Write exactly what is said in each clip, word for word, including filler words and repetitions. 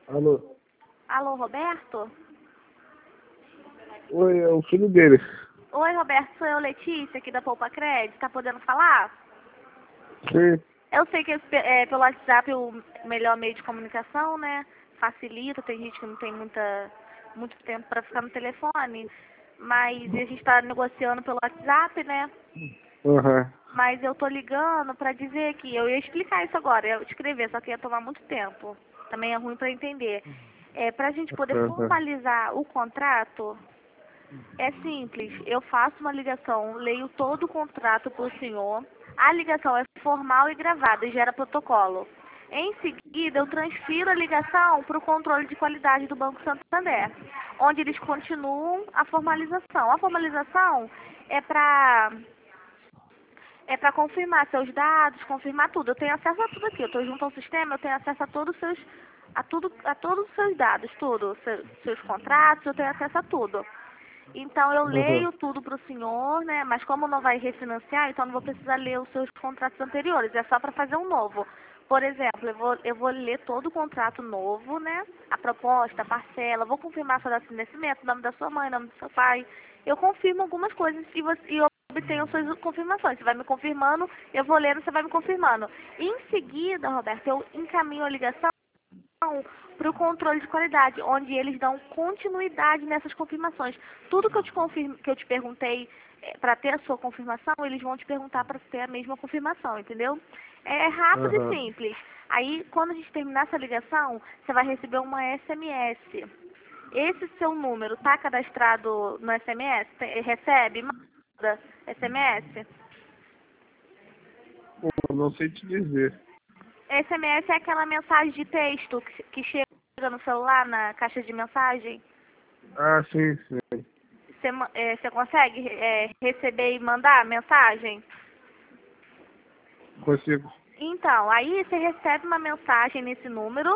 Alô? Alô, Roberto? Oi, é o filho dele. Oi, Roberto, sou eu, Letícia, aqui da Poupa Crédito. Tá podendo falar? Sim. Eu sei que é, pelo WhatsApp é o melhor meio de comunicação, né? Facilita, tem gente que não tem muita, muito tempo para ficar no telefone. Mas a gente está negociando pelo WhatsApp, né? Aham. Mas eu tô ligando para dizer que eu ia explicar isso agora, eu ia escrever, só que ia tomar muito tempo. Também é ruim para entender. É, para a gente poder Aham. formalizar o contrato, é simples. Eu faço uma ligação, leio todo o contrato para o senhor. A ligação é formal e gravada e gera protocolo. Em seguida, eu transfiro a ligação para o controle de qualidade do Banco Santander, onde eles continuam a formalização. A formalização é para é para confirmar seus dados, confirmar tudo. Eu tenho acesso a tudo aqui. Eu estou junto ao sistema, eu tenho acesso a todos os seus, a tudo, a todos os seus dados, tudo, seus, seus contratos, eu tenho acesso a tudo. Então eu Aham. leio tudo para o senhor, né? Mas como não vai refinanciar, então não vou precisar ler os seus contratos anteriores. É só para fazer um novo. Por exemplo, eu vou, eu vou ler todo o contrato novo, né? A proposta, a parcela, vou confirmar sua data de nascimento, nome da sua mãe, nome do seu pai. Eu confirmo algumas coisas e, você, e eu obtenho suas confirmações. Você vai me confirmando, eu vou lendo, você vai me confirmando. Em seguida, Roberto, eu encaminho a ligação para o controle de qualidade, onde eles dão continuidade nessas confirmações. Tudo que eu te, confirme, que eu te perguntei é, para ter a sua confirmação, eles vão te perguntar para ter a mesma confirmação, entendeu? É rápido e Aham. simples. Aí, quando a gente terminar essa ligação, você vai receber uma S M S. Esse seu número está cadastrado no S M S? Tem- Recebe? Manda S M S? Pô, não sei te dizer. S M S é aquela mensagem de texto que, que chega no celular, na caixa de mensagem. Ah, sim, sim. Você ma- é, você consegue é, receber e mandar mensagem? Consigo. Então, aí você recebe uma mensagem nesse número,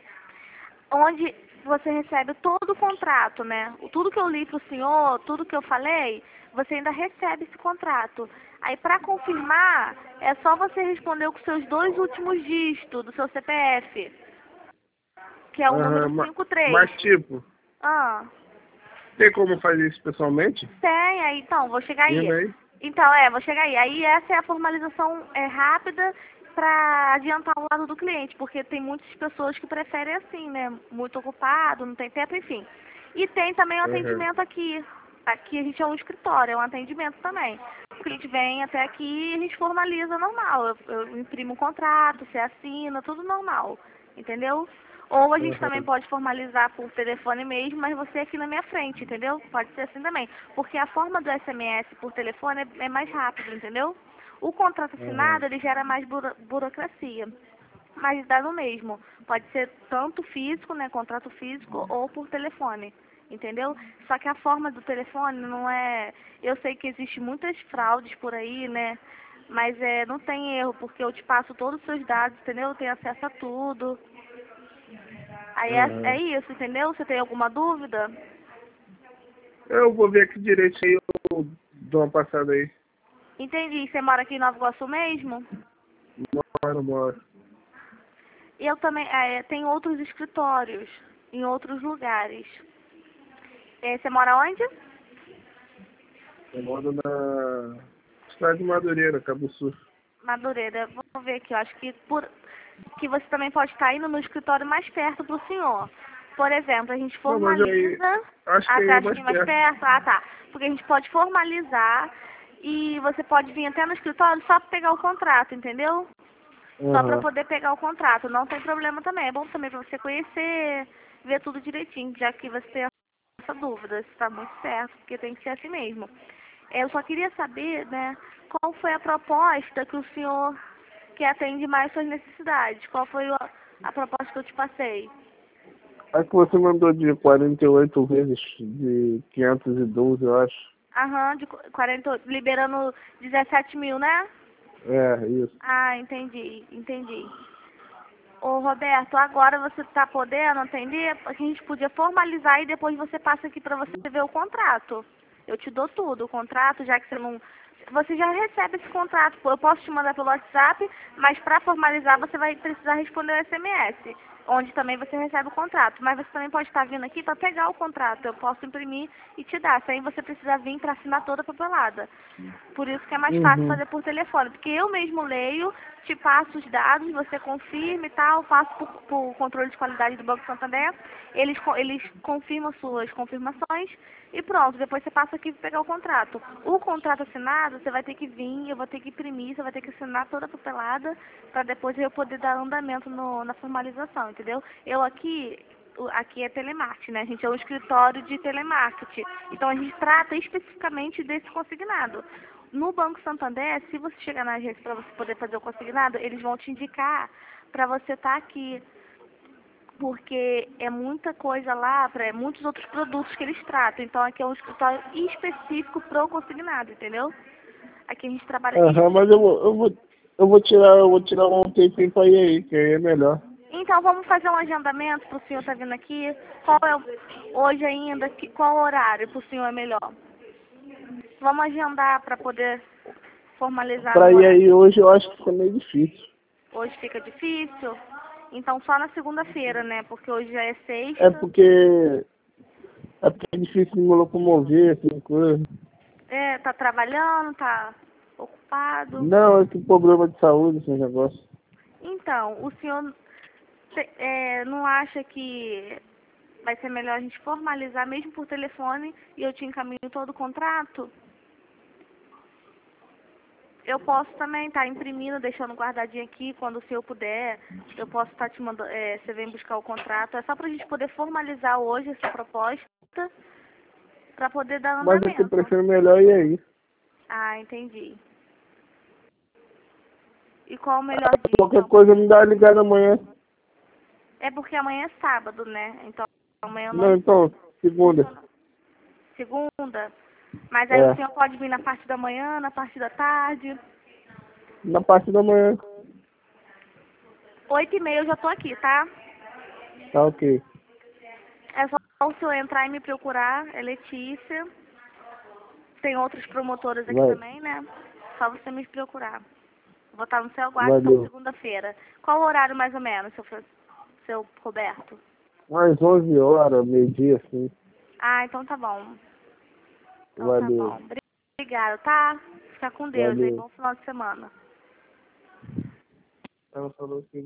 onde você recebe todo o contrato, né? O- Tudo que eu li para o senhor, tudo que eu falei, você ainda recebe esse contrato. Aí, para confirmar, é só você responder com seus dois últimos dígitos do seu C P F, que é o Aham. número ma- cinquenta e três. Mas, tipo, Ah. tem como fazer isso pessoalmente? Tem, aí, então, vou chegar Indo aí. aí? Então, é, vou chegar aí. Aí essa é a formalização é, rápida para adiantar o lado do cliente, porque tem muitas pessoas que preferem assim, né? Muito ocupado, não tem tempo, enfim. E tem também o Aham. atendimento aqui. Aqui a gente é um escritório, é um atendimento também. O cliente vem até aqui e a gente formaliza normal. Eu, eu imprimo um contrato, você assina, tudo normal. Entendeu? Ou a gente também Aham. pode formalizar por telefone mesmo, mas você aqui na minha frente, entendeu? Pode ser assim também. Porque a forma do S M S por telefone é, é mais rápido, entendeu? O contrato Aham. assinado, ele gera mais buro- burocracia. Mas dá no mesmo. Pode ser tanto físico, né, contrato físico, ou por telefone, entendeu? Só que a forma do telefone não é... Eu sei que existe muitas fraudes por aí, né? Mas é, não tem erro, porque eu te passo todos os seus dados, entendeu? Eu tenho acesso a tudo. Aí é, é Aham. isso, entendeu? Você tem alguma dúvida? Eu vou ver aqui direito aí, eu dou uma passada aí. Entendi. Você mora aqui em Nova Iguaçu mesmo? Moro, moro. Eu também é, tenho outros escritórios em outros lugares. É, você mora onde? Eu moro na cidade de Madureira, Cabo Sul. Madureira. Vou ver aqui. Eu acho que, por, que você também pode estar indo no escritório mais perto do senhor. Por exemplo, a gente Não, mas aí, formaliza... acho que Ah, aí você é acha mais que é mais perto. perto? Ah, tá. Porque a gente pode formalizar e você pode vir até no escritório só para pegar o contrato, entendeu? Só para Aham. poder pegar o contrato. Não tem problema também. É bom também para você conhecer, ver tudo direitinho, já que você tem essa dúvida, se está muito certo, porque tem que ser assim mesmo. Eu só queria saber, né, qual foi a proposta que o senhor que atende mais suas necessidades. Qual foi a, a proposta que eu te passei? A que você mandou de quarenta e oito vezes de quinhentos e doze, eu acho. Aham, de quarenta, liberando dezessete mil, né? É, isso. Ah, entendi, entendi. Ô, Roberto, agora você está podendo atender? A gente podia formalizar e depois você passa aqui para você ver o contrato. Eu te dou tudo, o contrato, já que você não... Você já recebe esse contrato, pô, eu posso te mandar pelo WhatsApp, mas para formalizar você vai precisar responder o S M S. onde também você recebe o contrato. Mas você também pode estar vindo aqui para pegar o contrato. Eu posso imprimir e te dar. Sem você precisar vir para assinar toda a papelada. Por isso que é mais fácil Uhum. fazer por telefone. Porque eu mesmo leio, te passo os dados, você confirma e tal, passo para o controle de qualidade do Banco Santander. Eles, co- eles confirmam suas confirmações e pronto. Depois você passa aqui para pegar o contrato. O contrato assinado, você vai ter que vir, eu vou ter que imprimir, você vai ter que assinar toda a papelada para depois eu poder dar andamento no, na formalização, entendeu? Eu aqui, o- aqui é telemarketing, né? A gente é um escritório de telemarketing. Então a gente trata especificamente desse consignado. No Banco Santander, se você chegar na agência para você poder fazer o consignado, eles vão te indicar para você estar aqui. Porque é muita coisa lá, pra, é muitos outros produtos que eles tratam. Então aqui é um escritório específico pro consignado, entendeu? Aqui a gente trabalha Aham, mas eu vou, eu vou, eu vou tirar, eu vou tirar um tempinho pra ir aí, que aí é melhor. Então vamos fazer um agendamento para o senhor estar vindo aqui. Qual é o, hoje ainda, que- qual horário para o senhor é melhor? Vamos agendar para poder formalizar Pra no ir horário. aí hoje eu acho que fica meio difícil. Hoje fica difícil? Então só na segunda-feira, né? Porque hoje já é É sexta. porque, é porque é difícil me locomover, assim, coisa. É, tá trabalhando, tá ocupado. Não, é que problema de saúde, esse negócio. Então, o senhor te- é, não acha que vai ser melhor a gente formalizar mesmo por telefone e eu te encaminho todo o contrato? Eu posso também estar imprimindo, deixando guardadinho aqui, quando o senhor puder, eu posso estar te mandando, é, você vem buscar o contrato. É só para a gente poder formalizar hoje essa proposta, para poder dar Mas é que eu andamento. prefiro melhor ir aí. Ah, entendi. E qual o melhor dia, Qualquer então? coisa me dá uma ligada amanhã. É porque amanhã é sábado, né? Então amanhã eu Não, não então, segunda. funciona. Segunda. Mas aí o É, senhor pode vir na parte da manhã, na parte da tarde. na parte da manhã. Oito e meia eu já tô aqui, tá? Tá ok. É só o senhor entrar e me procurar, é Letícia. Tem outros promotores aqui Vai, também, né? Só você me procurar. Vou estar no seu aguardo, então, valeu. segunda-feira. Qual o horário, mais ou menos, seu, Fran- seu Roberto? Umas onze horas, meio-dia, assim. Ah, então tá bom. Então tá Valeu, bom. Obrigada, tá? Fica com Deus aí. valeu. Bom final de semana. Ela falou que